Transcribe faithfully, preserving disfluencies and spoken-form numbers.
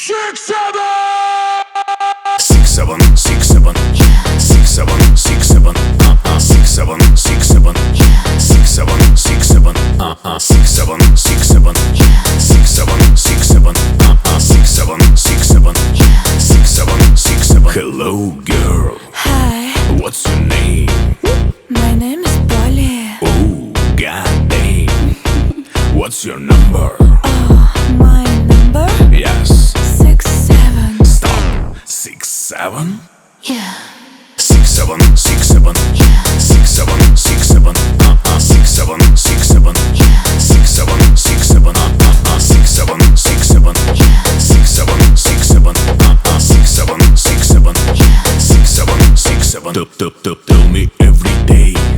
Six, seven. Six, seven, six, seven, six, seven, six, seven, uh, uh, six, seven, six, seven, six, seven, six, seven, uh, uh, six, seven, six, seven, six, seven, six, seven, uh, uh, six, seven, six, seven, six, seven, six, seven. Hello, girl. Hi, What's your name? my name is Polly. Oh, goddamn. What's your number? Oh, my number? Yes. Six, seven. Stop. Six, seven. Yeah. Six, seven, six, seven, six, seven, six, seven, uh, uh, six, seven, six, seven, six, seven, six, seven, uh, uh, six, seven, six, seven, six, seven, six, seven, uh, uh, six, seven, six, seven, six, seven, six, seven. Tell, tell, tell, tell me every day.